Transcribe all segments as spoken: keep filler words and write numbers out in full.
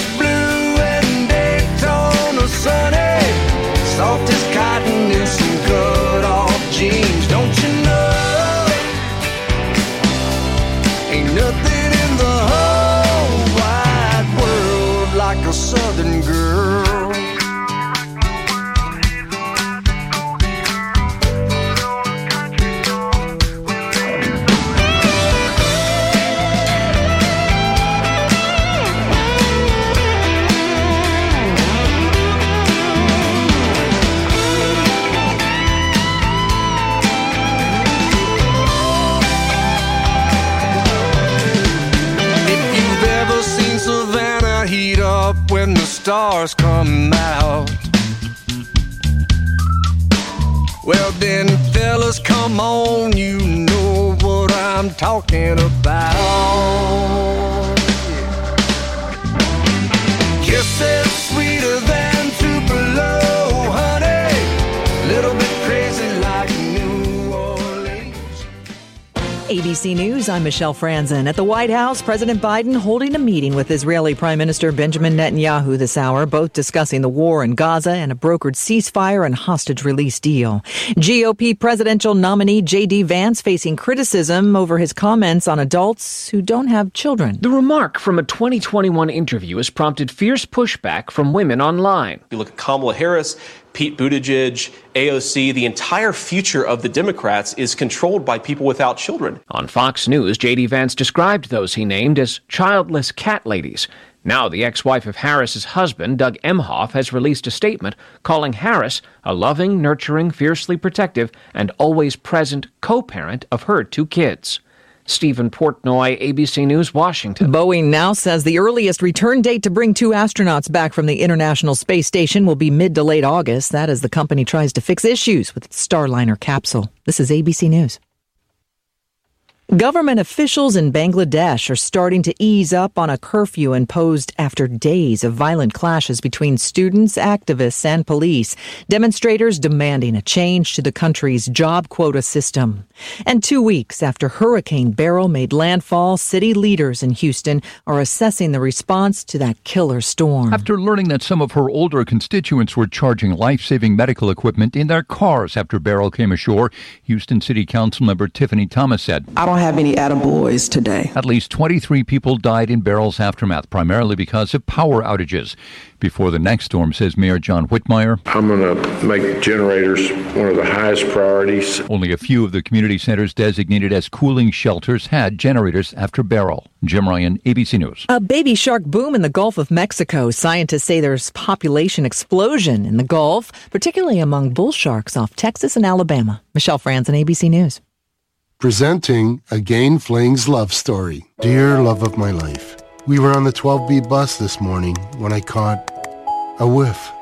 Vegas blue and Daytona sunny, soft as cotton in some cut-off jeans. Don't you know, ain't nothing in the whole wide world like a southern girl. Heat up when the stars come out. Well then, fellas, come on, you know what I'm talking about. Kisses sweeter than Tupelo, honey, little bit crazy like New Orleans. A B C News, I'm Michelle Franzen. At the White House, President Biden holding a meeting with Israeli Prime Minister Benjamin Netanyahu this hour, both discussing the war in Gaza and a brokered ceasefire and hostage release deal. G O P presidential nominee J D Vance facing criticism over his comments on adults who don't have children. The remark from a twenty twenty-one interview has prompted fierce pushback from women online. You look at Kamala Harris, Pete Buttigieg, A O C, the entire future of the Democrats is controlled by people without children. On Fox News, J D Vance described those he named as childless cat ladies. Now the ex-wife of Harris's husband, Doug Emhoff, has released a statement calling Harris a loving, nurturing, fiercely protective, and always present co-parent of her two kids. Stephen Portnoy, A B C News, Washington. Boeing now says the earliest return date to bring two astronauts back from the International Space Station will be mid to late August. That as the company tries to fix issues with its Starliner capsule. This is A B C News. Government officials in Bangladesh are starting to ease up on a curfew imposed after days of violent clashes between students, activists, and police. Demonstrators demanding a change to the country's job quota system. And two weeks after Hurricane Beryl made landfall, city leaders in Houston are assessing the response to that killer storm. After learning that some of her older constituents were charging life-saving medical equipment in their cars after Beryl came ashore, Houston City Council member Tiffany Thomas said, I don't have any attaboys today. At least twenty-three people died in Beryl's aftermath, primarily because of power outages. Before the next storm, says Mayor John Whitmire, I'm going to make generators one of the highest priorities. Only a few of the community centers designated as cooling shelters had generators after Beryl. Jim Ryan, A B C News. A baby shark boom in the Gulf of Mexico. Scientists say there's population explosion in the Gulf, particularly among bull sharks off Texas and Alabama. Michelle Franzen, A B C News. Presenting Again Fling's love story. Dear love of my life, we were on the twelve B bus this morning when I caught a whiff.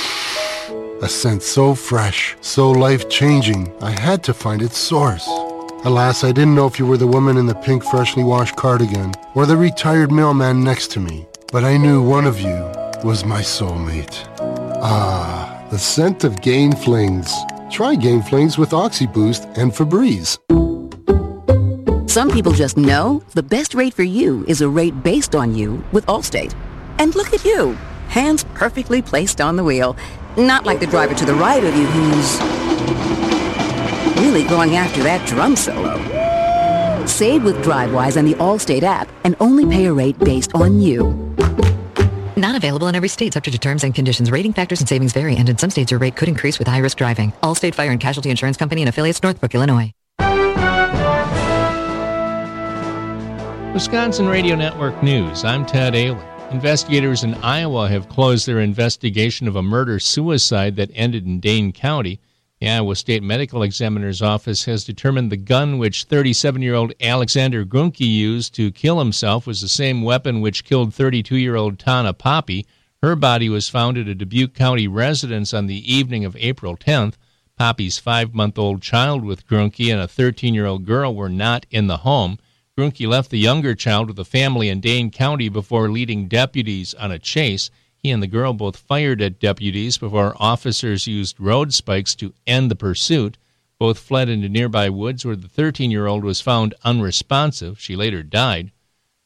A scent so fresh, so life-changing, I had to find its source. Alas, I didn't know if you were the woman in the pink freshly washed cardigan or the retired mailman next to me, but I knew one of you was my soulmate. Ah, the scent of Gain Flings. Try Gain Flings with OxyBoost and Febreze. Some people just know the best rate for you is a rate based on you with Allstate. And look at you, hands perfectly placed on the wheel. Not like the driver to the right of you who's really going after that drum solo. Save with DriveWise and the Allstate app and only pay a rate based on you. Not available in every state, subject to terms and conditions. Rating factors and savings vary, and in some states your rate could increase with high-risk driving. Allstate Fire and Casualty Insurance Company and affiliates, Northbrook, Illinois. Wisconsin Radio Network News. I'm Ted Ailing. Investigators in Iowa have closed their investigation of a murder-suicide that ended in Dane County. The Iowa State Medical Examiner's Office has determined the gun which thirty-seven-year-old Alexander Grunke used to kill himself was the same weapon which killed thirty-two-year-old Tana Poppy. Her body was found at a Dubuque County residence on the evening of April tenth. Poppy's five-month-old child with Grunke and a thirteen-year-old girl were not in the home. Grunke left the younger child with a family in Dane County before leading deputies on a chase. He and the girl both fired at deputies before officers used road spikes to end the pursuit. Both fled into nearby woods where the thirteen-year-old was found unresponsive. She later died.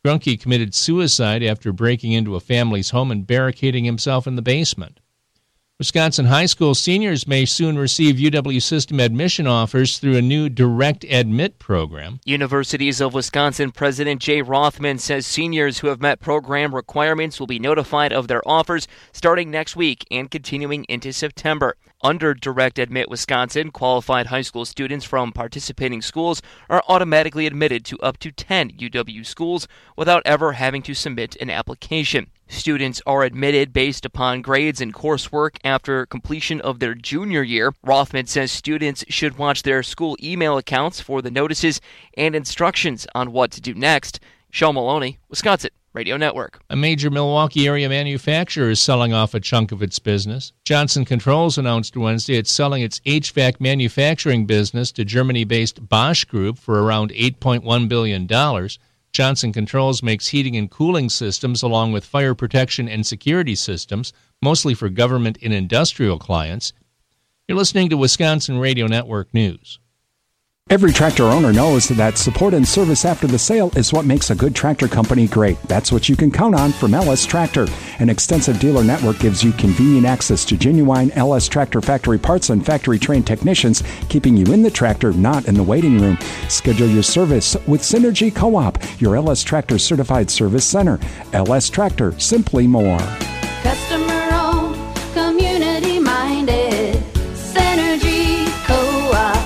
Grunke committed suicide after breaking into a family's home and barricading himself in the basement. Wisconsin high school seniors may soon receive U W system admission offers through a new direct admit program. Universities of Wisconsin President Jay Rothman says seniors who have met program requirements will be notified of their offers starting next week and continuing into September. Under Direct Admit Wisconsin, qualified high school students from participating schools are automatically admitted to up to ten U W schools without ever having to submit an application. Students are admitted based upon grades and coursework after completion of their junior year. Rothman says students should watch their school email accounts for the notices and instructions on what to do next. Sean Maloney, Wisconsin Radio Network. A major Milwaukee area manufacturer is selling off a chunk of its business. Johnson Controls announced Wednesday it's selling its H V A C manufacturing business to Germany-based Bosch Group for around eight point one billion dollars. Johnson Controls makes heating and cooling systems along with fire protection and security systems, mostly for government and industrial clients. You're listening to Wisconsin Radio Network News. Every tractor owner knows that support and service after the sale is what makes a good tractor company great. That's what you can count on from L S Tractor. An extensive dealer network gives you convenient access to genuine L S Tractor factory parts and factory-trained technicians, keeping you in the tractor, not in the waiting room. Schedule your service with Synergy Co-op, your L S Tractor certified service center. L S Tractor, simply more. Customer-owned, community-minded, Synergy Co-op.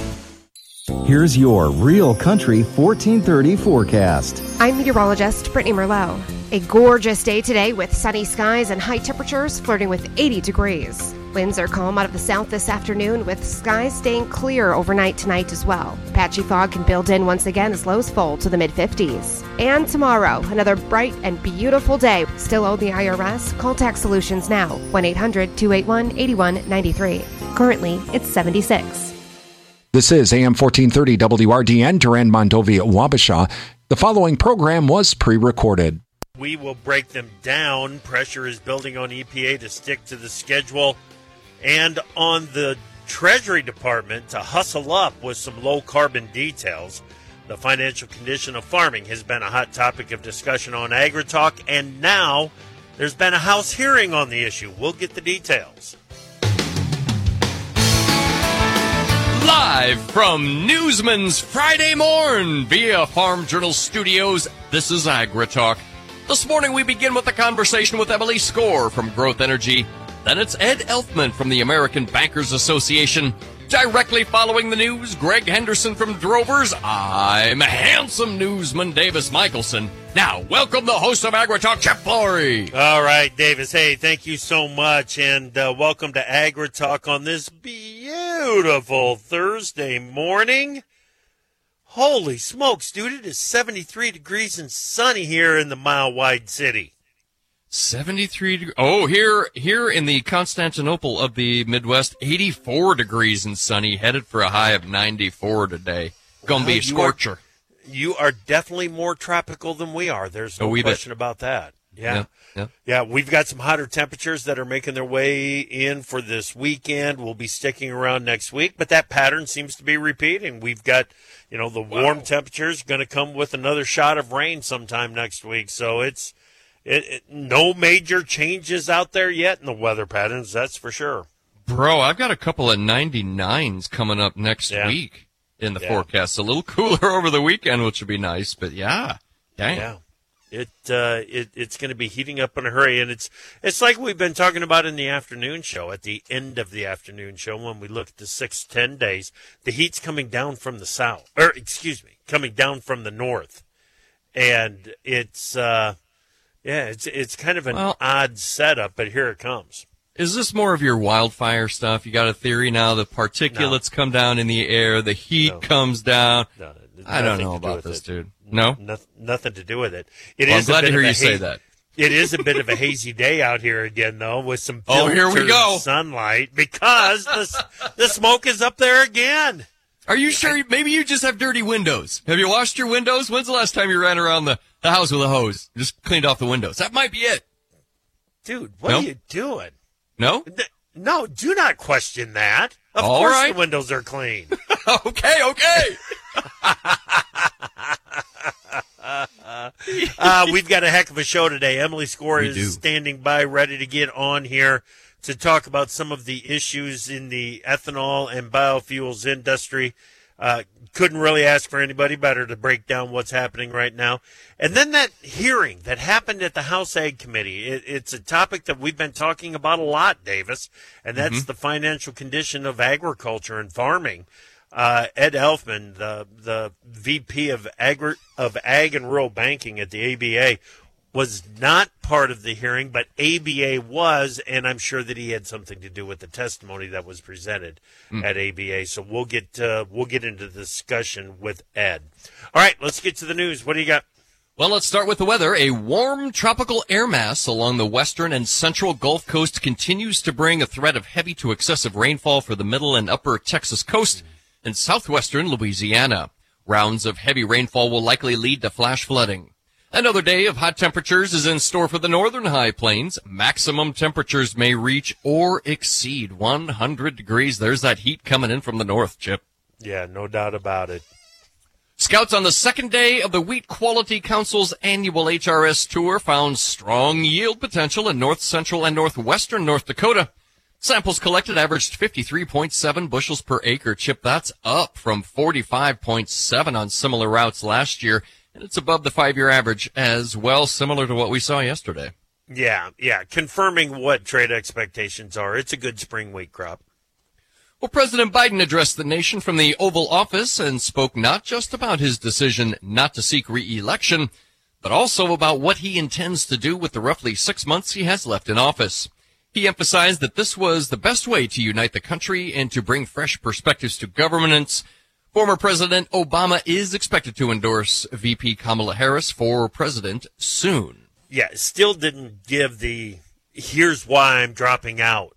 Here's your Real Country fourteen thirty forecast. I'm meteorologist Brittany Merlot. A gorgeous day today with sunny skies and high temperatures flirting with eighty degrees. Winds are calm out of the south this afternoon with skies staying clear overnight tonight as well. Patchy fog can build in once again as lows fall to the mid-fifties. And tomorrow, another bright and beautiful day. Still owe the I R S? Call Tax Solutions now. one eight hundred two eight one eight one nine three. Currently, it's seventy-six. This is A M fourteen thirty W R D N, Durand Mondovi at Wabasha. The following program was pre-recorded. We will break them down. Pressure is building on E P A to stick to the schedule and on the Treasury Department to hustle up with some low-carbon details. The financial condition of farming has been a hot topic of discussion on AgriTalk, and now there's been a House hearing on the issue. We'll get the details. Live from Newsman's Friday Morn via Farm Journal Studios, this is AgriTalk. This morning we begin with a conversation with Emily Score from Growth Energy. Then it's Ed Elfman from the American Bankers Association. Directly following the news, Greg Henderson from Drovers. I'm handsome newsman Davis Michelson. Now, welcome the host of AgriTalk, Chip Flory. All right, Davis. Hey, thank you so much, and uh, welcome to AgriTalk on this beautiful Thursday morning. Holy smokes, dude, it is seventy-three degrees and sunny here in the mile-wide city. seventy-three degrees. Oh, here here in the Constantinople of the Midwest, eighty-four degrees and sunny, headed for a high of ninety-four today. Gonna be a scorcher. You are, you are definitely more tropical than we are. There's no question bit. about that. Yeah. Yeah, yeah. Yeah, we've got some hotter temperatures that are making their way in for this weekend. We'll be sticking around next week, but that pattern seems to be repeating. We've got, you know, the warm wow. temperatures going to come with another shot of rain sometime next week. So it's It, it, no major changes out there yet in the weather patterns, that's for sure. Bro, I've got a couple of ninety-nines coming up next yeah. week in the yeah. forecast. A little cooler over the weekend, which would be nice, but yeah. Dang. Yeah. It, uh, it, it's going to be heating up in a hurry, and it's, it's like we've been talking about in the afternoon show, at the end of the afternoon show, when we look at the six, ten days, the heat's coming down from the south, or excuse me, coming down from the north. And it's, uh, Yeah, it's it's kind of an well, odd setup, but here it comes. Is this more of your wildfire stuff? You got a theory now, the particulates no. come down in the air, the heat no. comes down. No, no, I don't know about this, it. dude. No? no? Nothing to do with it. It well, is I'm glad a bit to hear of a you say haze, that. It is a bit of a hazy day out here again, though, with some oh, here we go. sunlight, because the, the smoke is up there again. Are you sure? Maybe you just have dirty windows. Have you washed your windows? When's the last time you ran around the, the house with a hose? Just cleaned off the windows. That might be it. Dude, what no? are you doing? No? No, do not question that. Of All course right. the windows are clean. okay, okay. uh, we've got a heck of a show today. Emily Score We is do. standing by, ready to get on here to talk about some of the issues in the ethanol and biofuels industry. Uh, couldn't really ask for anybody better to break down what's happening right now. And then that hearing that happened at the House Ag Committee. It, it's a topic that we've been talking about a lot, Davis, and that's Mm-hmm. the financial condition of agriculture and farming. Uh, Ed Elfman, the the V P of Agri- of Ag and Rural Banking at the A B A, was not part of the hearing, but A B A was, and I'm sure that he had something to do with the testimony that was presented Mm. at A B A. So we'll get uh, we'll get into the discussion with Ed. All right, let's get to the news. What do you got? Well, let's start with the weather. A warm tropical air mass along the western and central Gulf Coast continues to bring a threat of heavy to excessive rainfall for the middle and upper Texas coast and southwestern Louisiana. Rounds of heavy rainfall will likely lead to flash flooding. Another day of hot temperatures is in store for the northern high plains. Maximum temperatures may reach or exceed one hundred degrees. There's that heat coming in from the north, Chip. Yeah, no doubt about it. Scouts on the second day of the Wheat Quality Council's annual H R S tour found strong yield potential in north central and northwestern North Dakota. Samples collected averaged fifty-three point seven bushels per acre. Chip, that's up from forty-five point seven on similar routes last year, and it's above the five-year average as well, similar to what we saw yesterday. Yeah, yeah, confirming what trade expectations are. It's a good spring wheat crop. Well, President Biden addressed the nation from the Oval Office and spoke not just about his decision not to seek re-election, but also about what he intends to do with the roughly six months he has left in office. He emphasized that this was the best way to unite the country and to bring fresh perspectives to governance. Former President Obama is expected to endorse V P Kamala Harris for president soon. Yeah, still didn't give the here's why I'm dropping out.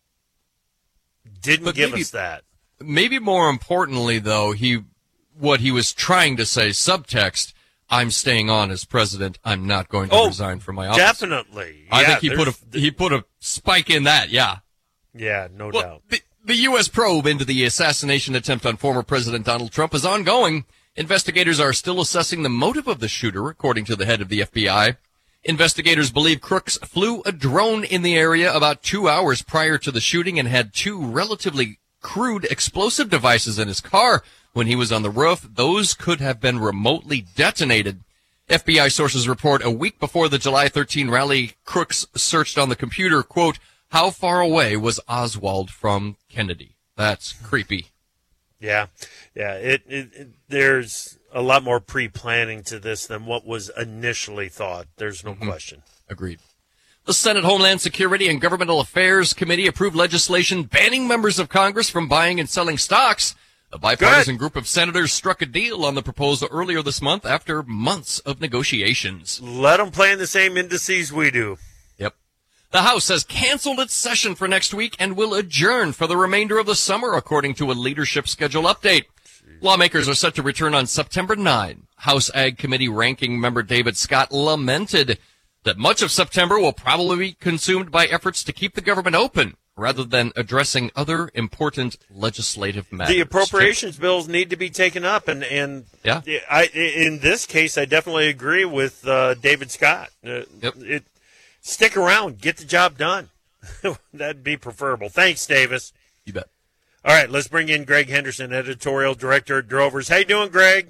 Didn't But give maybe- us that. Maybe more importantly, though, he what he was trying to say, subtext, I'm staying on as president. I'm not going to Oh, resign from my office. Definitely. I Yeah, think he put a there's- he put a spike in that. Yeah. Yeah, no Well, doubt. The, the U S probe into the assassination attempt on former President Donald Trump is ongoing. Investigators are still assessing the motive of the shooter, according to the head of the F B I. Investigators believe Crooks flew a drone in the area about two hours prior to the shooting and had two relatively crude explosive devices in his car when he was on the roof. Those could have been remotely detonated. F B I sources report a week before the July thirteenth rally, Crooks searched on the computer, quote, how far away was Oswald from Kennedy? That's creepy. Yeah, yeah. It, it, it there's a lot more pre-planning to this than what was initially thought. There's no Mm-hmm. question. Agreed. The Senate Homeland Security and Governmental Affairs Committee approved legislation banning members of Congress from buying and selling stocks. A bipartisan group of senators struck a deal on the proposal earlier this month after months of negotiations. Let them play in the same indices we do. Yep. The House has canceled its session for next week and will adjourn for the remainder of the summer, according to a leadership schedule update. Lawmakers are set to return on September ninth. House Ag Committee Ranking Member David Scott lamented that much of September will probably be consumed by efforts to keep the government open rather than addressing other important legislative matters. The appropriations bills need to be taken up, and and Yeah. I in this case I definitely agree with uh, David Scott. Uh, Yep. It stick around, get the job done. That'd be preferable. Thanks, Davis. You bet. All right, let's bring in Greg Henderson, editorial director at Drovers. How you doing, Greg?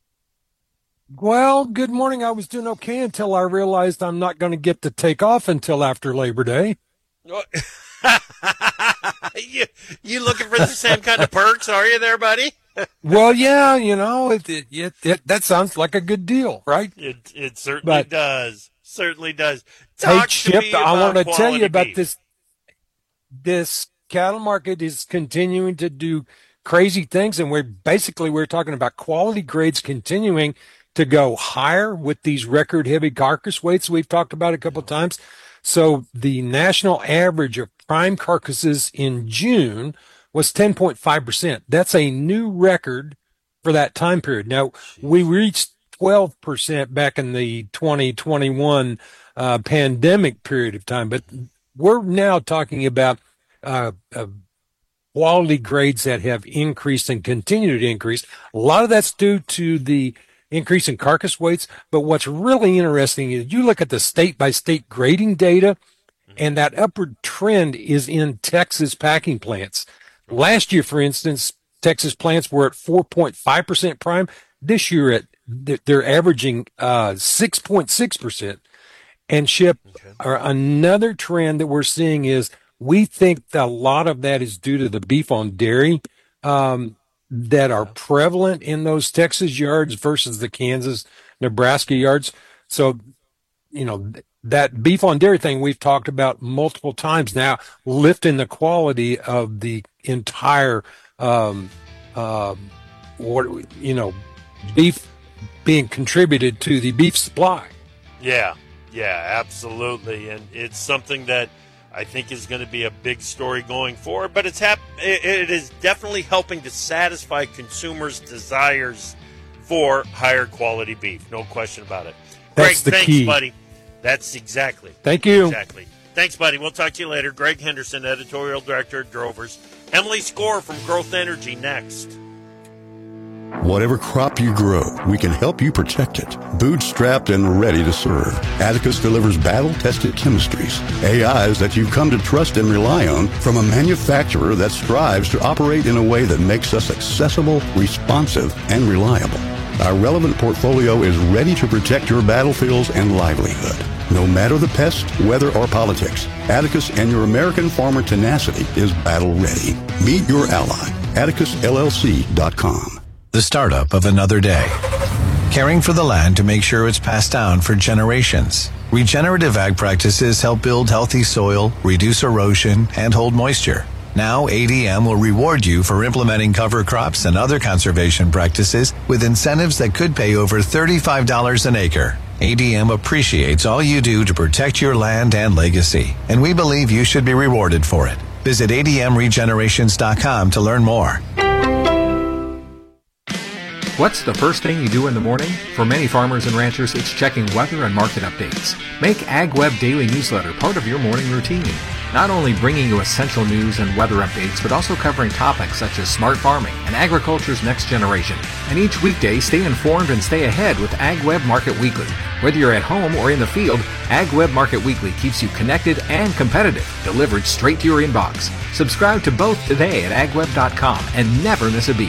Well, good morning. I was doing okay until I realized I'm not going to get to take off until after Labor Day. you you looking for the same kind of perks, are you there, buddy? Well, yeah, you know, it, it, it, it that sounds like a good deal, right? It it certainly But- does. Certainly does. Hey, Talk to Chip, me I about want to tell quality you about beef. this. This cattle market is continuing to do crazy things, and we're basically we're talking about quality grades continuing to go higher with these record heavy carcass weights we've talked about a couple of times. So the national average of prime carcasses in June was ten point five percent. That's a new record for that time period. Now, we reached twelve percent back in the twenty twenty-one uh, pandemic period of time, but we're now talking about uh, uh, quality grades that have increased and continue to increase. A lot of that's due to the increase in carcass weights. But what's really interesting is you look at the state-by-state grading data, and that upward trend is in Texas packing plants. Last year, for instance, Texas plants were at four point five percent prime. This year, at they're averaging uh, six point six percent. And Chip, okay. uh, another trend that we're seeing is we think that a lot of that is due to the beef on dairy um, that are prevalent in those Texas yards versus the Kansas, Nebraska yards. So, you know, that beef on dairy thing we've talked about multiple times now, lifting the quality of the entire, um, um, what you know, beef being contributed to the beef supply. Yeah, yeah, absolutely, and it's something that I think is going to be a big story going forward. But it's hap- it, it is definitely helping to satisfy consumers' desires for higher quality beef. No question about it. That's Greg, the thanks, key. buddy. That's exactly. Thank you. Exactly. Thanks, buddy. We'll talk to you later. Greg Henderson, Editorial Director at Drovers. Emily Score from Growth Energy next. Whatever crop you grow, we can help you protect it. Bootstrapped and ready to serve. Atticus delivers battle-tested chemistries, A Is that you've come to trust and rely on from a manufacturer that strives to operate in a way that makes us accessible, responsive, and reliable. Our relevant portfolio is ready to protect your battlefields and livelihood. No matter the pest, weather, or politics, Atticus and your American farmer tenacity is battle ready. Meet your ally, Atticus L L C dot com. The startup of another day. Caring for the land to make sure it's passed down for generations. Regenerative ag practices help build healthy soil, reduce erosion, and hold moisture. Now A D M will reward you for implementing cover crops and other conservation practices with incentives that could pay over thirty-five dollars an acre. A D M appreciates all you do to protect your land and legacy, and we believe you should be rewarded for it. Visit A D M regenerations dot com to learn more. What's the first thing you do in the morning? For many farmers and ranchers, it's checking weather and market updates. Make AgWeb Daily Newsletter part of your morning routine. Not only bringing you essential news and weather updates, but also covering topics such as smart farming and agriculture's next generation. And each weekday, stay informed and stay ahead with AgWeb Market Weekly. Whether you're at home or in the field, AgWeb Market Weekly keeps you connected and competitive, delivered straight to your inbox. Subscribe to both today at ag web dot com and never miss a beat.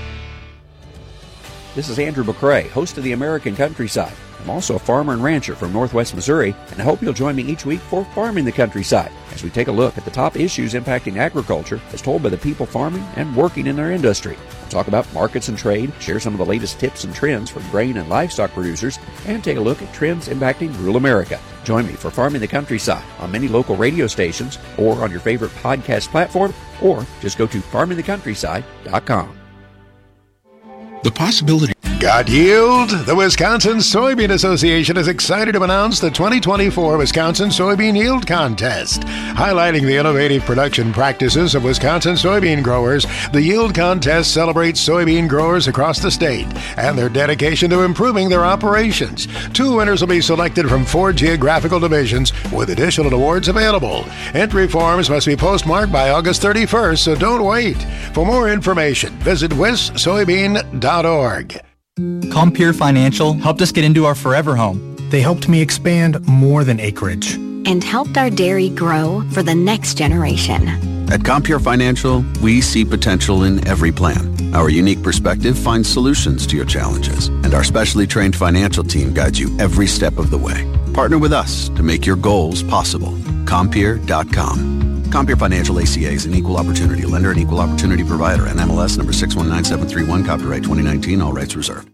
This is Andrew McCrae, host of the American Countryside. I'm also a farmer and rancher from Northwest Missouri, and I hope you'll join me each week for Farming the Countryside, as we take a look at the top issues impacting agriculture as told by the people farming and working in their industry. We'll talk about markets and trade, share some of the latest tips and trends from grain and livestock producers, and take a look at trends impacting rural America. Join me for Farming the Countryside on many local radio stations or on your favorite podcast platform, or just go to farming the countryside dot com. The possibility. Got yield? The Wisconsin Soybean Association is excited to announce the twenty twenty-four Wisconsin Soybean Yield Contest. Highlighting the innovative production practices of Wisconsin soybean growers, the Yield Contest celebrates soybean growers across the state and their dedication to improving their operations. Two winners will be selected from four geographical divisions with additional awards available. Entry forms must be postmarked by August thirty-first, so don't wait. For more information, visit wis soybean dot org. Compeer Financial helped us get into our forever home. They helped me expand more than acreage. And helped our dairy grow for the next generation. At Compeer Financial, we see potential in every plan. Our unique perspective finds solutions to your challenges, and our specially trained financial team guides you every step of the way. Partner with us to make your goals possible. Compeer dot com. Compeer Financial A C A is an equal opportunity lender and equal opportunity provider, and M L S number six one nine seven three one, copyright twenty nineteen, all rights reserved.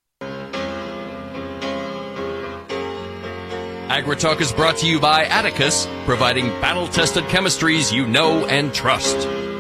AgriTalk is brought to you by Atticus, providing battle-tested chemistries you know and trust.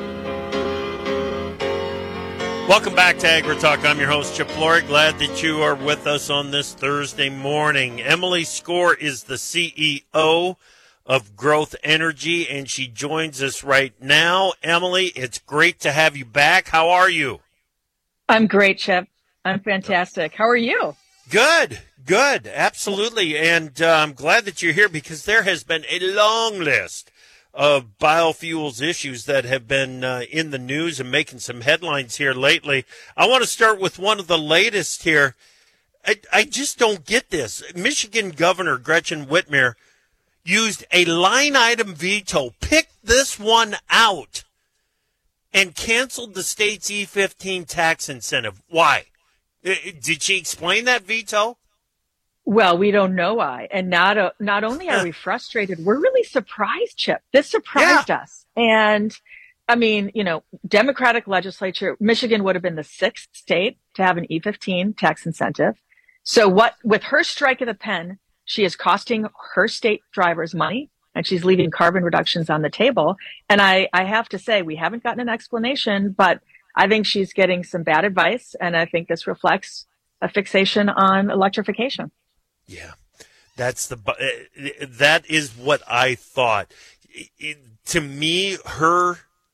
Welcome back to AgriTalk. I'm your host, Chip Flory. Glad that you are with us on this Thursday morning. Emily Score is the C E O of Growth Energy, and she joins us right now. Emily, it's great to have you back. How are you? I'm great, Chip. I'm fantastic. How are you? Good, good, absolutely. And uh, I'm glad that you're here because there has been a long list of biofuels issues that have been uh, in the news and making some headlines here lately. I want to start with one of the latest here. I, I just don't get this. Michigan Governor Gretchen Whitmer used a line item veto, picked this one out, and canceled the state's E fifteen tax incentive. Why? Did she explain that veto? Well, we don't know why. And not uh, not only are we frustrated, we're really surprised, Chip. This surprised yeah. us. And I mean, you know, Democratic legislature, Michigan would have been the sixth state to have an E fifteen tax incentive. So what, with her strike of the pen, she is costing her state drivers money, and she's leaving carbon reductions on the table. And I, I have to say, we haven't gotten an explanation, but I think she's getting some bad advice. And I think this reflects a fixation on electrification. Yeah, that's the, that is what I thought. It, to me, her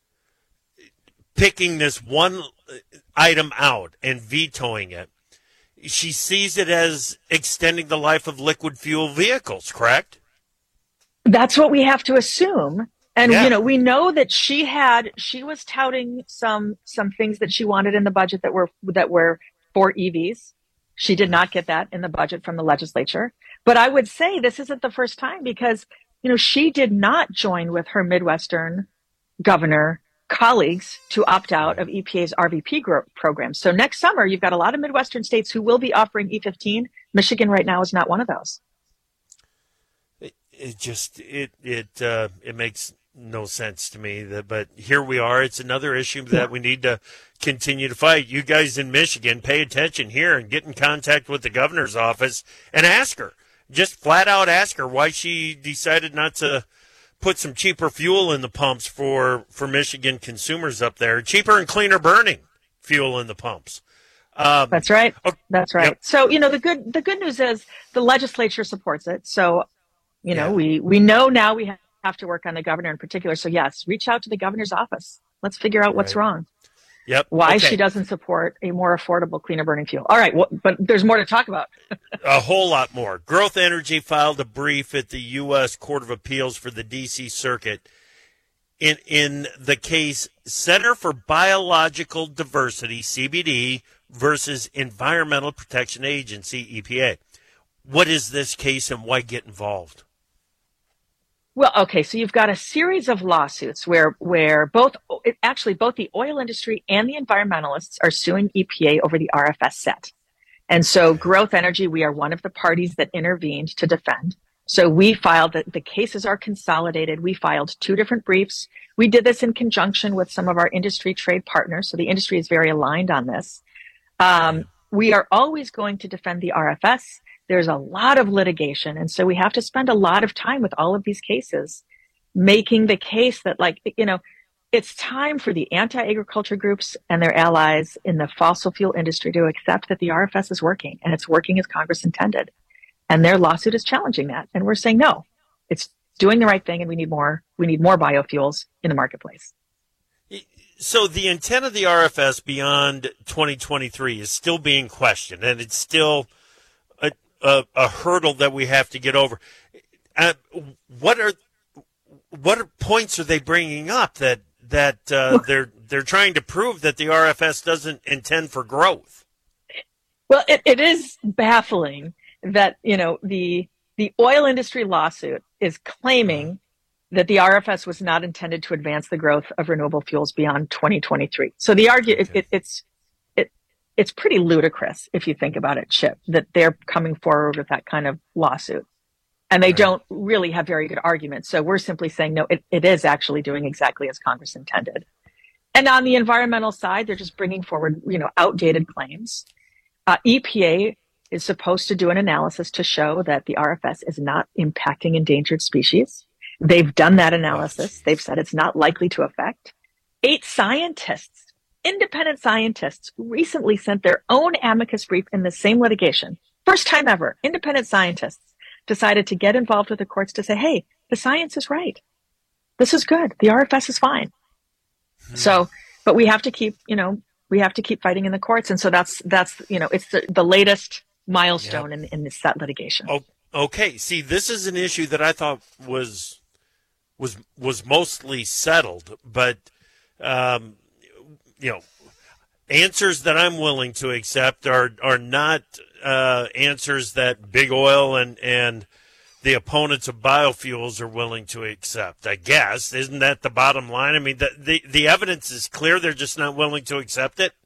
picking this one item out and vetoing it, she sees it as extending the life of liquid fuel vehicles, correct? That's what we have to assume. And, yeah. you know, we know that she had, she was touting some, some things that she wanted in the budget that were, that were for E Vs. She did not get that in the budget from the legislature. But I would say this isn't the first time because, you know, she did not join with her Midwestern governor colleagues to opt out of E P A's R V P gro- program. So next summer, you've got a lot of Midwestern states who will be offering E fifteen. Michigan right now is not one of those. It, it just, it, it, uh, it makes no sense to me that, but here we are. It's another issue that we need to continue to fight. You guys in Michigan, pay attention here and get in contact with the governor's office and ask her, just flat out ask her why she decided not to put some cheaper fuel in the pumps for, for Michigan consumers up there, cheaper and cleaner burning fuel in the pumps. Um, That's right. Okay. That's right. Yep. So, you know, the good, the good news is the legislature supports it. So, you know, Yeah. we, we know now we have to work on the governor in particular. So yes, reach out to the governor's office. Let's figure out what's Right. wrong. Yep. Why Okay. she doesn't support a more affordable, cleaner burning fuel. All right. Well, but there's more to talk about. A whole lot more. Growth Energy filed a brief at the U S Court of Appeals for the D C Circuit in in the case Center for Biological Diversity, C B D, versus Environmental Protection Agency, E P A. What is this case and why get involved? Well, okay, so you've got a series of lawsuits where where both actually both the oil industry and the environmentalists are suing E P A over the R F S set. And so Growth Energy, we are one of the parties that intervened to defend. So we filed that the cases are consolidated. We filed two different briefs. We did this in conjunction with some of our industry trade partners. So the industry is very aligned on this. Um, we are always going to defend the R F S. There's a lot of litigation. And so we have to spend a lot of time with all of these cases, making the case that, like, you know, it's time for the anti-agriculture groups and their allies in the fossil fuel industry to accept that the R F S is working and it's working as Congress intended. And their lawsuit is challenging that. And we're saying, no, it's doing the right thing. And we need more, we need more biofuels in the marketplace. So the intent of the R F S beyond twenty twenty-three is still being questioned, and it's still a, a, a hurdle that we have to get over. Uh, what are what are points are they bringing up that that uh, they're they're trying to prove that the R F S doesn't intend for growth? Well, it, it is baffling that, you know, the the oil industry lawsuit is claiming that the R F S was not intended to advance the growth of renewable fuels beyond twenty twenty-three. So the argue it, it, it's it it's pretty ludicrous if you think about it, Chip, that they're coming forward with that kind of lawsuit, and they right. don't really have very good arguments. So we're simply saying no, it, it is actually doing exactly as Congress intended. And on the environmental side, they're just bringing forward, you know, outdated claims. Uh, E P A is supposed to do an analysis to show that the R F S is not impacting endangered species. They've done that analysis. They've said it's not likely to affect. Eight scientists, independent scientists, recently sent their own amicus brief in the same litigation. First time ever, independent scientists decided to get involved with the courts to say, hey, the science is right. This is good. The R F S is fine. Hmm. So, but we have to keep, you know, we have to keep fighting in the courts. And so that's, that's, you know, it's the, the latest milestone yep. in, in this set litigation. Oh, okay. See, this is an issue that I thought was, was was mostly settled, but um, you know, answers that I'm willing to accept are are not uh, answers that big oil and, and the opponents of biofuels are willing to accept, I guess. Isn't that the bottom line? I mean, the, the, the evidence is clear. They're just not willing to accept it.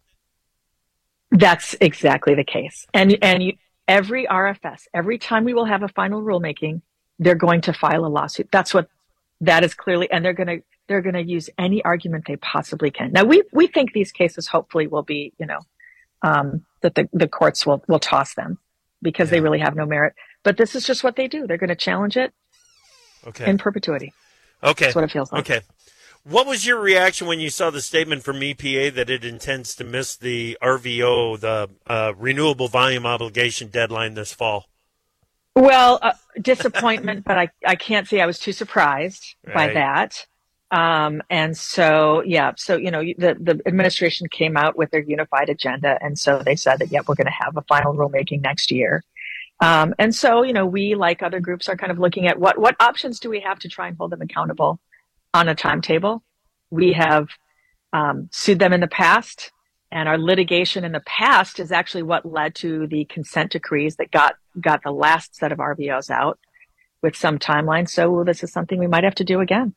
That's exactly the case. And, and you, every R F S, every time we will have a final rulemaking, they're going to file a lawsuit. That's what that is clearly, and they're going to, they're going to use any argument they possibly can. Now, we, we think these cases hopefully will be, you know, um, that the, the courts will, will toss them because yeah. they really have no merit. But this is just what they do. They're going to challenge it okay. in perpetuity. Okay. That's what it feels like. Okay. What was your reaction when you saw the statement from E P A that it intends to miss the R V O, the uh, Renewable Volume Obligation deadline this fall? Well, uh, disappointment, but I, I can't say I was too surprised right. by that. Um, and so, yeah, so, you know, the, the administration came out with their unified agenda. And so they said that, yeah, we're going to have a final rulemaking next year. Um, and so, you know, we, like other groups, are kind of looking at what, what options do we have to try and hold them accountable on a timetable. We have um, sued them in the past, and our litigation in the past is actually what led to the consent decrees that got, got the last set of R V Os out with some timeline. So this is something we might have to do again.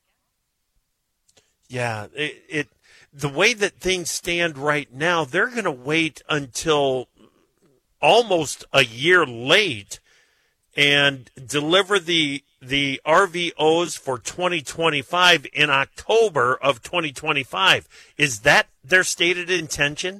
Yeah, it, it the way that things stand right now, they're going to wait until almost a year late and deliver the the R V Os for twenty twenty-five in October of twenty twenty-five. Is that their stated intention?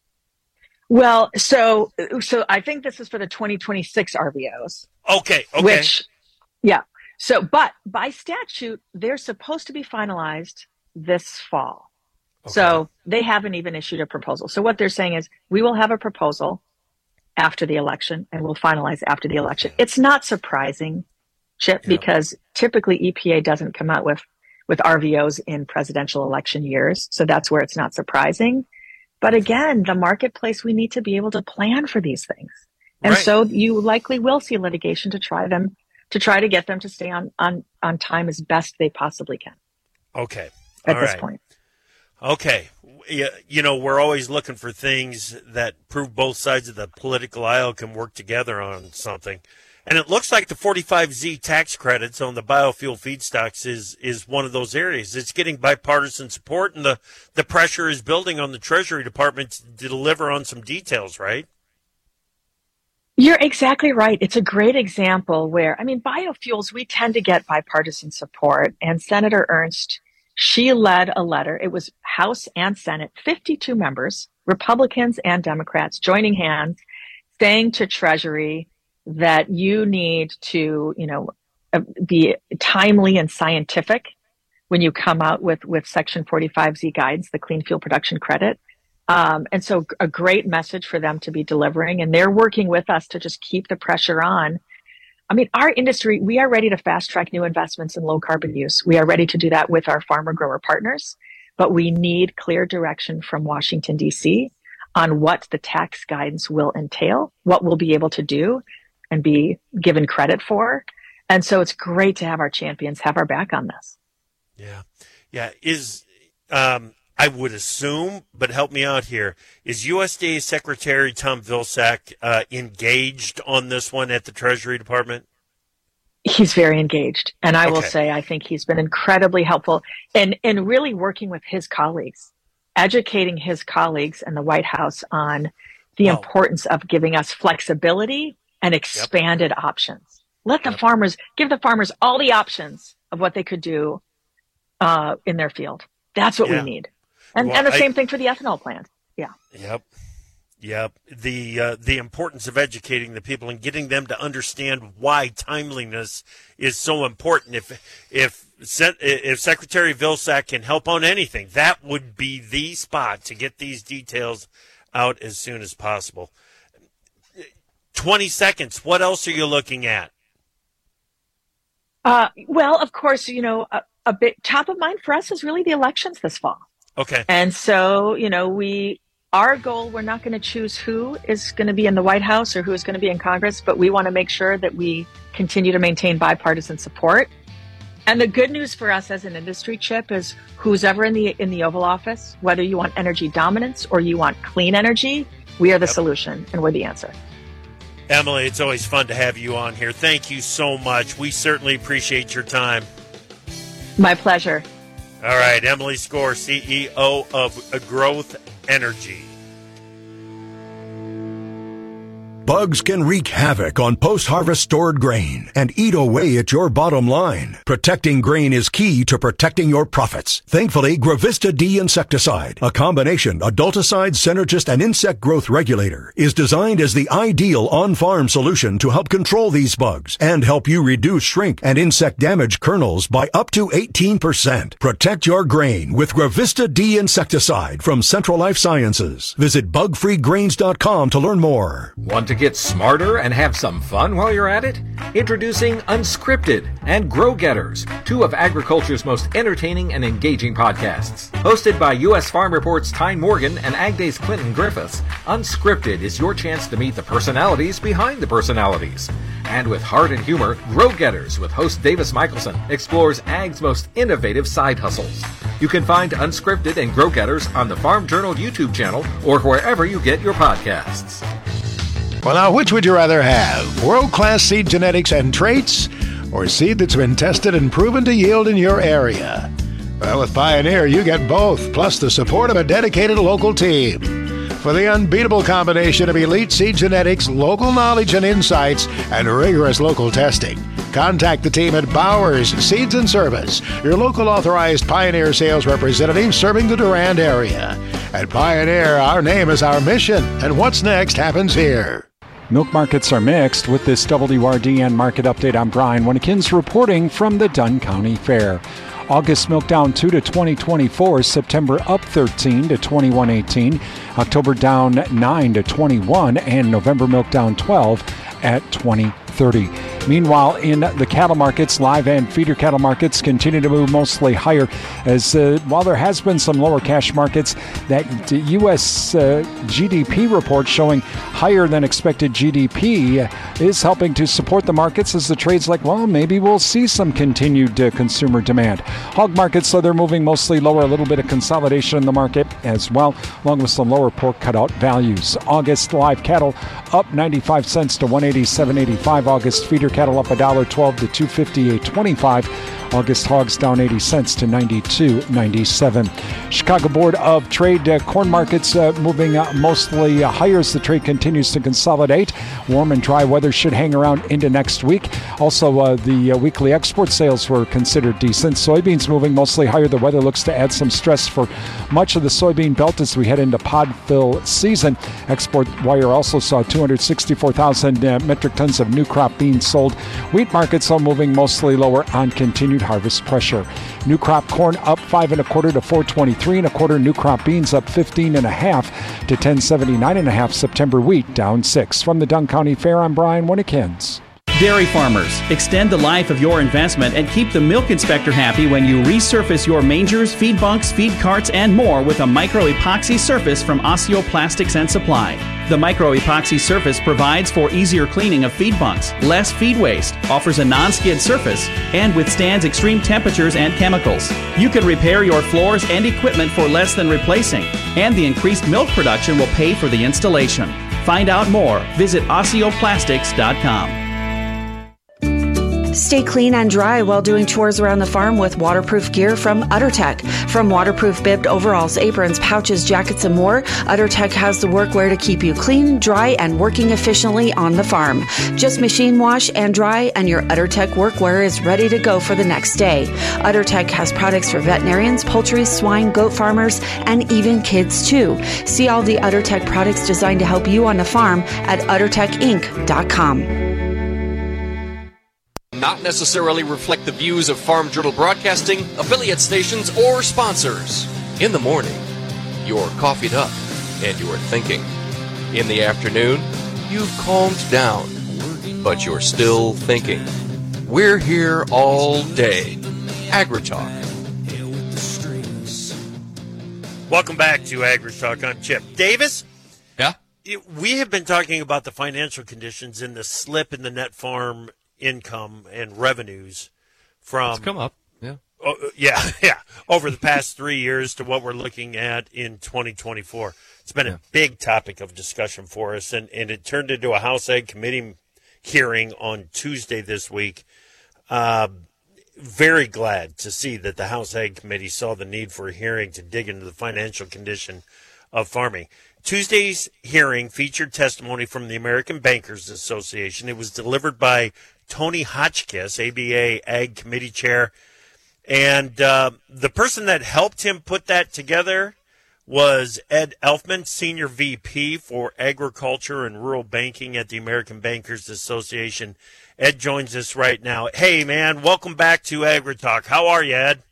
Well, so so I think this is for the twenty twenty-six R V Os. Okay, okay. Which, yeah. So, but by statute, they're supposed to be finalized this fall. Okay. So they haven't even issued a proposal. So what they're saying is we will have a proposal after the election and we'll finalize after the election. It's not surprising, Chip, yeah. because typically E P A doesn't come out with, with R V Os in presidential election years. So that's where it's not surprising. But again, the marketplace, we need to be able to plan for these things. And right. so you likely will see litigation to try them, to try to get them to stay on, on, on time as best they possibly can. Okay. At All this right. point. Okay. You know, we're always looking for things that prove both sides of the political aisle can work together on something. And it looks like the forty-five Z tax credits on the biofuel feedstocks is, is one of those areas. It's getting bipartisan support, and the, the pressure is building on the Treasury Department to deliver on some details, right? You're exactly right. It's a great example where, I mean, biofuels, we tend to get bipartisan support, and Senator Ernst, she led a letter. It was House and Senate, fifty-two members, Republicans and Democrats, joining hands, saying to Treasury that you need to, you know, be timely and scientific when you come out with, with Section forty-five Z guidance, the Clean Fuel Production Credit. Um, and so a great message for them to be delivering. And they're working with us to just keep the pressure on. I mean, our industry, we are ready to fast track new investments in low carbon use. We are ready to do that with our farmer grower partners, but we need clear direction from Washington, D C on what the tax guidance will entail, what we'll be able to do and be given credit for. And so it's great to have our champions have our back on this. Yeah. Yeah. Is, um, I would assume, but help me out here, is U S D A Secretary Tom Vilsack uh, engaged on this one at the Treasury Department? He's very engaged. And I okay. will say, I think he's been incredibly helpful in, in really working with his colleagues, educating his colleagues in the White House on the oh. importance of giving us flexibility and expanded yep. options. Let the yep. farmers, give the farmers all the options of what they could do uh, in their field. That's what yeah. we need. And, well, and the same I, thing for the ethanol plant. Yeah. Yep. Yep. The uh, the importance of educating the people and getting them to understand why timeliness is so important. If if if Secretary Vilsack can help on anything, that would be the spot to get these details out as soon as possible. twenty seconds. What else are you looking at? Uh, well, of course, you know, a, a bit top of mind for us is really the elections this fall. Okay. And so, you know, we, our goal, we're not going to choose who is going to be in the White House or who is going to be in Congress, but we want to make sure that we continue to maintain bipartisan support. And the good news for us as an industry, Chip, is who's ever in the in the Oval Office, whether you want energy dominance or you want clean energy, we are the yep. solution and we're the answer. Emily, it's always fun to have you on here. Thank you so much. We certainly appreciate your time. My pleasure. All right, Emily Skor, C E O of Growth Energy. Bugs can wreak havoc on post-harvest stored grain and eat away at your bottom line. Protecting grain is key to protecting your profits. Thankfully, Gravista D insecticide, a combination adulticide, synergist, and insect growth regulator, is designed as the ideal on-farm solution to help control these bugs and help you reduce shrink and insect damage kernels by up to eighteen percent. Protect your grain with Gravista D insecticide from Central Life Sciences. Visit bug free grains dot com to learn more. Want to get smarter and have some fun while you're at it? Introducing Unscripted and Grow Getters, two of agriculture's most entertaining and engaging podcasts. Hosted by U S Farm Report's Tyne Morgan and Ag Day's Clinton Griffiths, Unscripted is your chance to meet the personalities behind the personalities. And with heart and humor, Grow Getters with host Davis Michelson explores Ag's most innovative side hustles. You can find Unscripted and Grow Getters on the Farm Journal YouTube channel or wherever you get your podcasts. Well, now, which would you rather have? World-class seed genetics and traits, or seed that's been tested and proven to yield in your area? Well, with Pioneer, you get both, plus the support of a dedicated local team. For the unbeatable combination of elite seed genetics, local knowledge and insights, and rigorous local testing, contact the team at Bowers Seeds and Service, your local authorized Pioneer sales representative serving the Durand area. At Pioneer, our name is our mission, and what's next happens here. Milk markets are mixed. With this W R D N market update, I'm Brian Winnekins reporting from the Dunn County Fair. August milk down two to twenty twenty-four, September up thirteen to twenty-one eighteen, October down nine to twenty-one, and November milk down twelve at twenty thirty. Meanwhile, in the cattle markets, live and feeder cattle markets continue to move mostly higher as uh, while there has been some lower cash markets, that U S uh, G D P report showing higher than expected G D P is helping to support the markets as the trade's like, well, maybe we'll see some continued uh, consumer demand. Hog markets, so they're moving mostly lower, a little bit of consolidation in the market as well, along with some lower pork cutout values. August live cattle up ninety-five cents to one eighty-seven eighty-five. August feeder cattle up one dollar twelve to two fifty-eight twenty-five. August hogs down eighty cents to ninety-two ninety-seven. Chicago Board of Trade uh, corn markets uh, moving uh, mostly uh, higher as the trade continues to consolidate. Warm and dry weather should hang around into next week. Also, uh, the uh, weekly export sales were considered decent. Soybeans moving mostly higher. The weather looks to add some stress for much of the soybean belt as we head into pod fill season. Export wire also saw two hundred sixty-four thousand uh, metric tons of new crop beans sold. Wheat markets are moving mostly lower on continued harvest pressure. New crop corn up five and a quarter to four twenty-three and a quarter. New crop beans up fifteen and a half to ten seventy-nine and a half. September wheat down six. From the Dunn County Fair, I'm Brian Winnekins. Dairy farmers, extend the life of your investment and keep the milk inspector happy when you resurface your mangers, feed bunks, feed carts, and more with a micro-epoxy surface from Osseo Plastics and Supply. The micro-epoxy surface provides for easier cleaning of feed bunks, less feed waste, offers a non-skid surface, and withstands extreme temperatures and chemicals. You can repair your floors and equipment for less than replacing, and the increased milk production will pay for the installation. Find out more. Visit osseo plastics dot com. Stay clean and dry while doing chores around the farm with waterproof gear from UtterTech. From waterproof bibbed overalls, aprons, pouches, jackets, and more, UtterTech has the workwear to keep you clean, dry, and working efficiently on the farm. Just machine wash and dry, and your UtterTech workwear is ready to go for the next day. UtterTech has products for veterinarians, poultry, swine, goat farmers, and even kids too. See all the UtterTech products designed to help you on the farm at utter tech inc dot com. Not necessarily reflect the views of Farm Journal Broadcasting, affiliate stations, or sponsors. In the morning, you're coffeeed up and you're thinking. In the afternoon, you've calmed down, but you're still thinking. We're here all day. AgriTalk. Welcome back to AgriTalk. I'm Chip Davis. Yeah? We have been talking about the financial conditions and the slip in the net farm income and revenues from It's come up. Yeah. Oh, yeah, yeah. Over the past three years to what we're looking at in twenty twenty-four. It's been yeah. a big topic of discussion for us, and, and it turned into a House Ag Committee hearing on Tuesday this week. Uh, very glad to see that the House Ag Committee saw the need for a hearing to dig into the financial condition of farming. Tuesday's hearing featured testimony from the American Bankers Association. It was delivered by Tony Hotchkiss, A B A Ag Committee Chair. And uh, the person that helped him put that together was Ed Elfman, Senior V P for Agriculture and Rural Banking at the American Bankers Association. Ed joins us right now. Hey, man, welcome back to AgriTalk. How are you, Ed?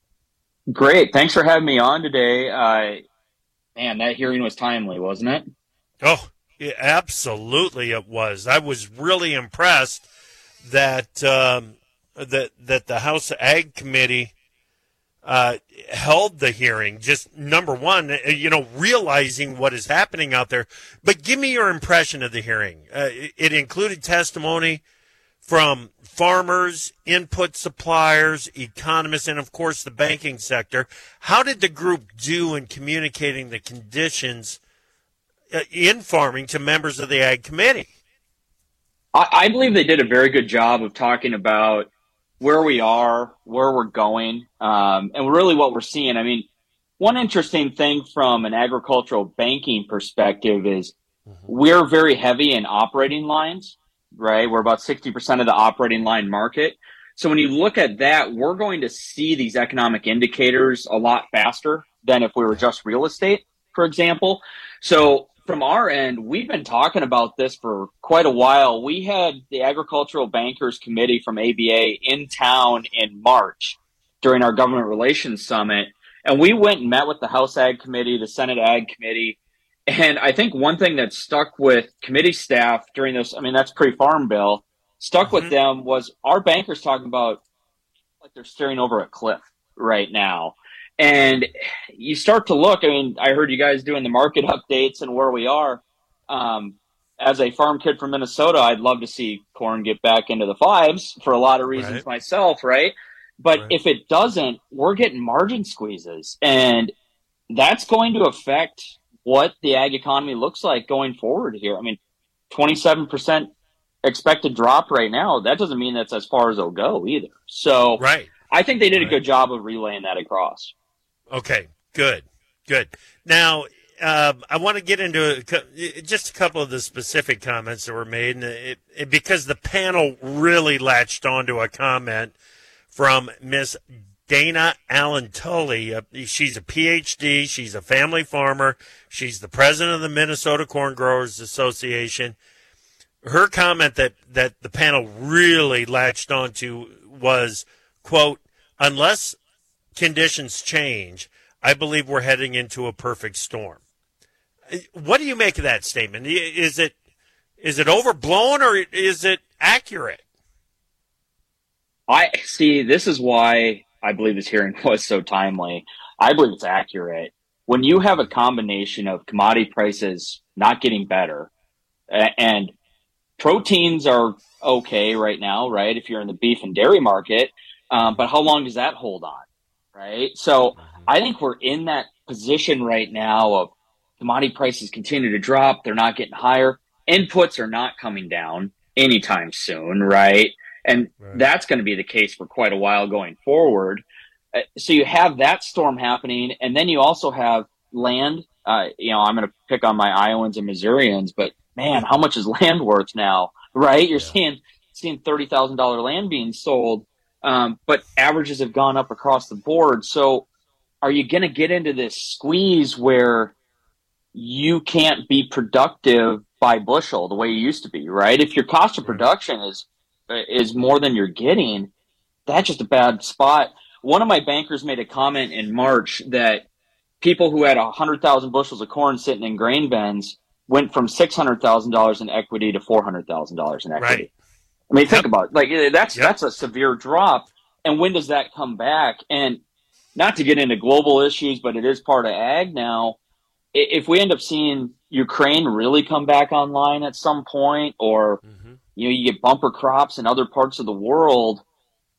Great. Thanks for having me on today. Uh, man, that hearing was timely, wasn't it? Oh, yeah, absolutely it was. I was really impressed that um, that that the House Ag Committee uh, held the hearing. Just number one, you know, realizing what is happening out there. But give me your impression of the hearing. Uh, it, it included testimony from farmers, input suppliers, economists, and, of course, the banking sector. How did the group do in communicating the conditions uh, in farming to members of the Ag Committee? I, I believe they did a very good job of talking about where we are, where we're going, um, and really what we're seeing. I mean, one interesting thing from an agricultural banking perspective is mm-hmm. we're very heavy in operating lines. Right? We're about sixty percent of the operating line market. So when you look at that, we're going to see these economic indicators a lot faster than if we were just real estate, for example. So from our end, we've been talking about this for quite a while. We had the Agricultural Bankers Committee from A B A in town in March during our Government Relations Summit. And we went and met with the House Ag Committee, the Senate Ag Committee. And I think one thing that stuck with committee staff during this, I mean, that's pre-Farm Bill, stuck mm-hmm. with them was our bankers talking about like they're staring over a cliff right now. And you start to look, I mean, I heard you guys doing the market updates and where we are. Um, as a farm kid from Minnesota, I'd love to see corn get back into the fives for a lot of reasons right. myself, right? But right. if it doesn't, we're getting margin squeezes. And that's going to affect what the ag economy looks like going forward here. I mean, twenty-seven percent expected drop right now. That doesn't mean that's as far as it'll go either. So right. I think they did right. a good job of relaying that across. Okay, good, good. Now, uh, I want to get into a, just a couple of the specific comments that were made, and it, it, because the panel really latched onto a comment from Miss Dana Allen Tully. Uh, she's a P H D. She's a family farmer. She's the president of the Minnesota Corn Growers Association. Her comment that, that the panel really latched onto was, quote, unless conditions change, I believe we're heading into a perfect storm. What do you make of that statement? Is it is it overblown or is it accurate? I see. This is why I believe this hearing was so timely. I believe it's accurate. When you have a combination of commodity prices not getting better and proteins are okay right now, right? If you're in the beef and dairy market, um, but how long does that hold on, right? So I think we're in that position right now of commodity prices continue to drop. They're not getting higher. Inputs are not coming down anytime soon, right? And right. that's going to be the case for quite a while going forward. Uh, so you have that storm happening, and then you also have land. Uh, you know, I'm going to pick on my Iowans and Missourians, but man, how much is land worth now, right? You're yeah. seeing seeing thirty thousand dollars land being sold, um, but averages have gone up across the board. So are you going to get into this squeeze where you can't be productive by bushel the way you used to be, right? If your cost of production is is more than you're getting, that's just a bad spot. One of my bankers made a comment in March that people who had one hundred thousand bushels of corn sitting in grain bins went from six hundred thousand dollars in equity to four hundred thousand dollars in equity. Right. I mean, think yep. about it. Like, that's, yep. that's a severe drop. And when does that come back? And not to get into global issues, but it is part of ag now. If we end up seeing Ukraine really come back online at some point, or, mm-hmm. you know, you get bumper crops in other parts of the world,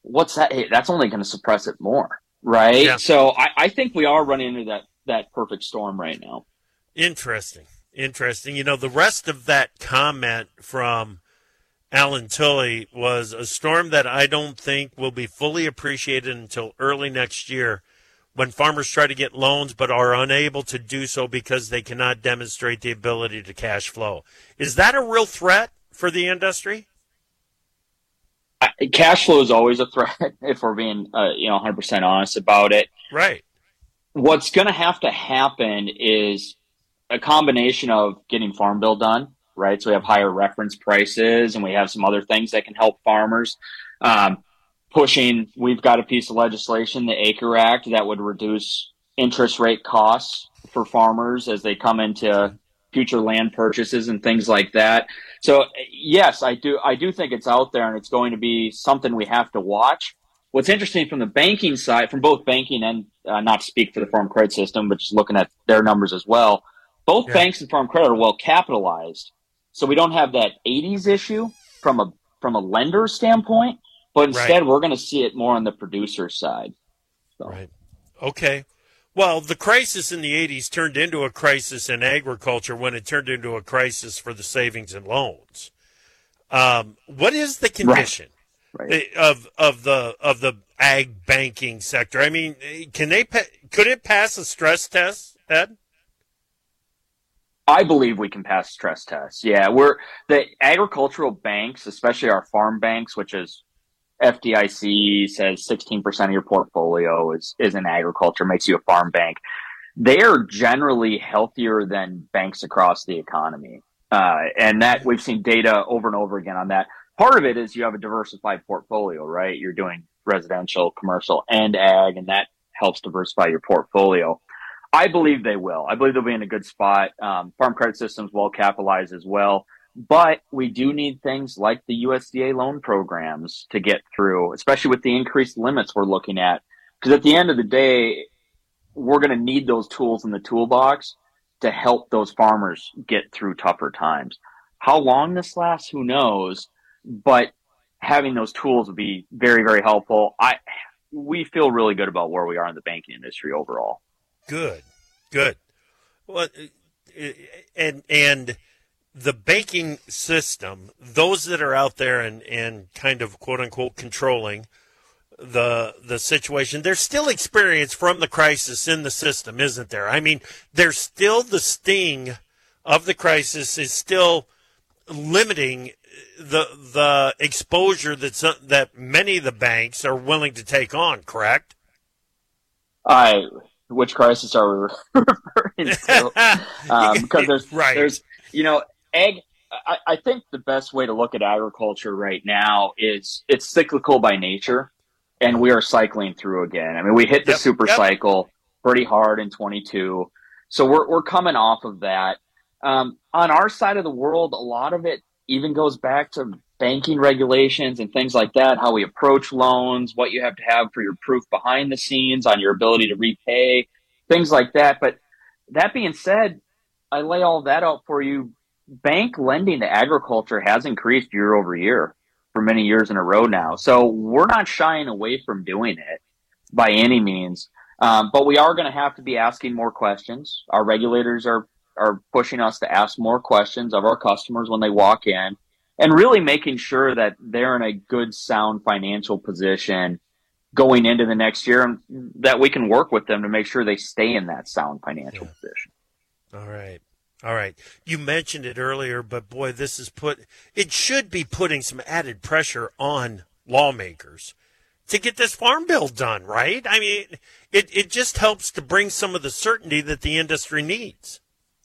what's that? Hey, that's only going to suppress it more, right? Yeah. So I, I think we are running into that, that perfect storm right now. Interesting. Interesting. You know, the rest of that comment from Alan Tully was a storm that I don't think will be fully appreciated until early next year, when farmers try to get loans but are unable to do so because they cannot demonstrate the ability to cash flow. Is that a real threat for the industry? Uh, cash flow is always a threat if we're being, uh, you know, one hundred percent honest about it. Right. What's going to have to happen is a combination of getting Farm Bill done, right? So we have higher reference prices and we have some other things that can help farmers. Um, pushing, we've got a piece of legislation, the Acre Act, that would reduce interest rate costs for farmers as they come into future land purchases and things like that. So yes, I do, I do think it's out there and it's going to be something we have to watch. What's interesting from the banking side, from both banking and uh, not to speak for the Farm Credit System, but just looking at their numbers as well, both yeah. banks and Farm Credit are well capitalized. So we don't have that eighties issue from a, from a lender standpoint. But instead, right. we're going to see it more on the producer side. So. Right. Okay. Well, the crisis in the eighties turned into a crisis in agriculture when it turned into a crisis for the savings and loans. Um, what is the condition right. Right. of of the of the ag banking sector? I mean, can they could it pass a stress test, Ed? I believe we can pass stress tests. Yeah, we're the agricultural banks, especially our farm banks, which is F D I C says sixteen percent of your portfolio is, is in agriculture, makes you a farm bank. They are generally healthier than banks across the economy. Uh, and that we've seen data over and over again on that. Part of it is you have a diversified portfolio, right? You're doing residential, commercial, and ag, and that helps diversify your portfolio. I believe they will. I believe they'll be in a good spot. Um, Farm Credit System's well capitalized as well. But we do need things like the U S D A loan programs to get through, especially with the increased limits we're looking at. Because at the end of the day, we're going to need those tools in the toolbox to help those farmers get through tougher times. How long this lasts, who knows? But having those tools would be very, very helpful. I, we feel really good about where we are in the banking industry overall. Good, good. Well, and and. The banking system, those that are out there and, and kind of quote unquote controlling the the situation, there's still experience from the crisis in the system, isn't there? I mean, there's still the sting of the crisis is still limiting the the exposure that some, that many of the banks are willing to take on. Correct? I which crisis are we referring to? um, because there's right. there's you know. Ag, I, I think the best way to look at agriculture right now is it's cyclical by nature, and we are cycling through again. I mean, we hit the yep, super yep. cycle pretty hard in twenty-two, so we're we're coming off of that. Um, on our side of the world, a lot of it even goes back to banking regulations and things like that, how we approach loans, what you have to have for your proof behind the scenes on your ability to repay, things like that. But that being said, I lay all that out for you. Bank lending to agriculture has increased year over year for many years in a row now. So we're not shying away from doing it by any means. Um, but we are going to have to be asking more questions. Our regulators are, are pushing us to ask more questions of our customers when they walk in, and really making sure that they're in a good, sound financial position going into the next year, and that we can work with them to make sure they stay in that sound financial yeah. position. All right. All right. You mentioned it earlier, but boy, this is put, it should be putting some added pressure on lawmakers to get this farm bill done, right? I mean, it, it just helps to bring some of the certainty that the industry needs.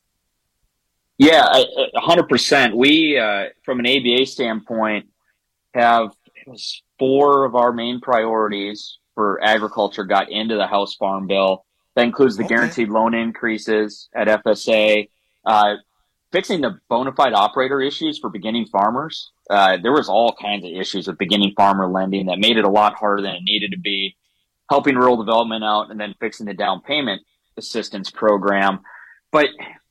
Yeah, one hundred percent. We, uh, from an A B A standpoint, have it was four of our main priorities for agriculture got into the House Farm Bill. That includes the okay. guaranteed loan increases at F S A, uh, fixing the bona fide operator issues for beginning farmers. Uh, there was all kinds of issues with beginning farmer lending that made it a lot harder than it needed to be, helping rural development out, and then fixing the down payment assistance program. But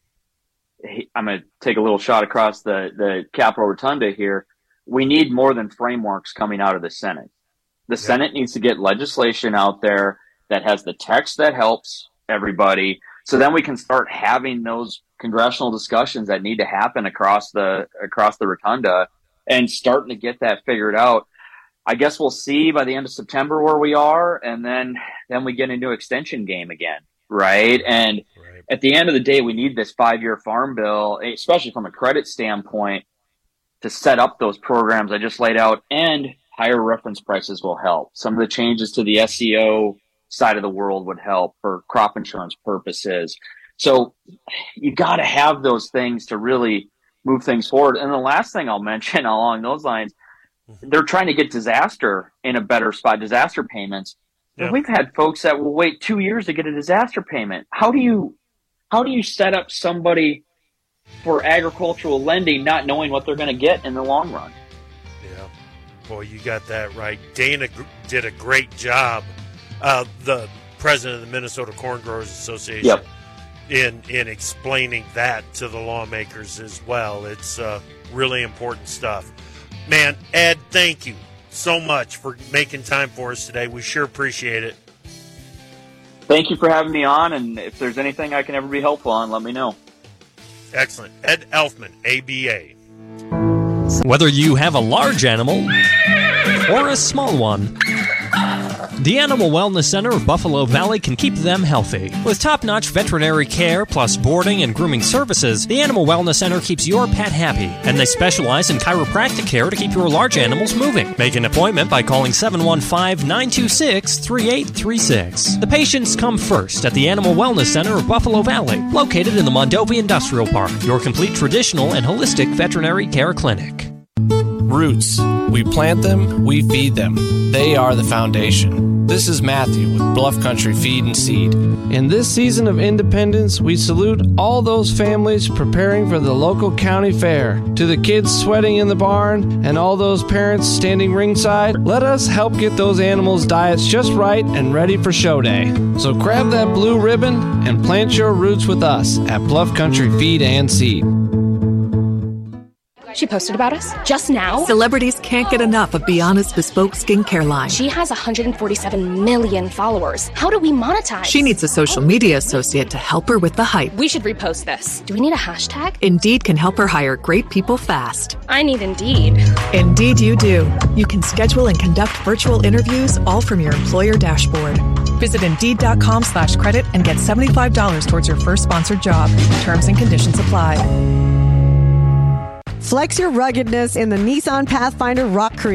I'm going to take a little shot across the, the Capitol Rotunda here. We need more than frameworks coming out of the Senate. The yep. Senate needs to get legislation out there that has the text that helps everybody. So then we can start having those congressional discussions that need to happen across the across the rotunda and starting to get that figured out. I guess we'll see by the end of September where we are, and then then we get into extension game again, right? And right. at the end of the day, we need this five-year farm bill, especially from a credit standpoint, to set up those programs I just laid out, and higher reference prices will help. Some of the changes to the S E O side of the world would help for crop insurance purposes. So you got to have those things to really move things forward. And the last thing I'll mention along those lines, they're trying to get disaster in a better spot, disaster payments. Yeah. We've had folks that will wait two years to get a disaster payment. How do you, how do you set up somebody for agricultural lending not knowing what they're going to get in the long run? Yeah. Boy, you got that right. Dana did a great job. Uh, the president of the Minnesota Corn Growers Association, yep. in in explaining that to the lawmakers as well. It's uh, really important stuff. Man, Ed, thank you so much for making time for us today. We sure appreciate it. Thank you for having me on, and if there's anything I can ever be helpful on, let me know. Excellent. Ed Elfman, A B A. Whether you have a large animal or a small one, the Animal Wellness Center of Buffalo Valley can keep them healthy. With top-notch veterinary care plus boarding and grooming services, the Animal Wellness Center keeps your pet happy, and they specialize in chiropractic care to keep your large animals moving. Make an appointment by calling seven one five, nine two six, three eight three six. The patients come first at the Animal Wellness Center of Buffalo Valley, located in the Mondovi Industrial Park, your complete traditional and holistic veterinary care clinic. Roots. We plant them, we feed them. They are the foundation. This is Matthew with Bluff Country Feed and Seed. In this season of independence, we salute all those families preparing for the local county fair. To the kids sweating in the barn and all those parents standing ringside, let us help get those animals' diets just right and ready for show day. So grab that blue ribbon and plant your roots with us at Bluff Country Feed and Seed. She posted about us just now. Celebrities can't get enough of Biana's bespoke skincare line. She has one hundred forty-seven million followers. How do we monetize? She needs a social media associate to help her with the hype. We should repost this. Do we need a hashtag? Indeed can help her hire great people fast. I need Indeed. Indeed you do. You can schedule and conduct virtual interviews all from your employer dashboard. Visit Indeed.com slash credit and get seventy-five dollars towards your first sponsored job. Terms and conditions apply. Flex your ruggedness in the Nissan Pathfinder Rock Creek.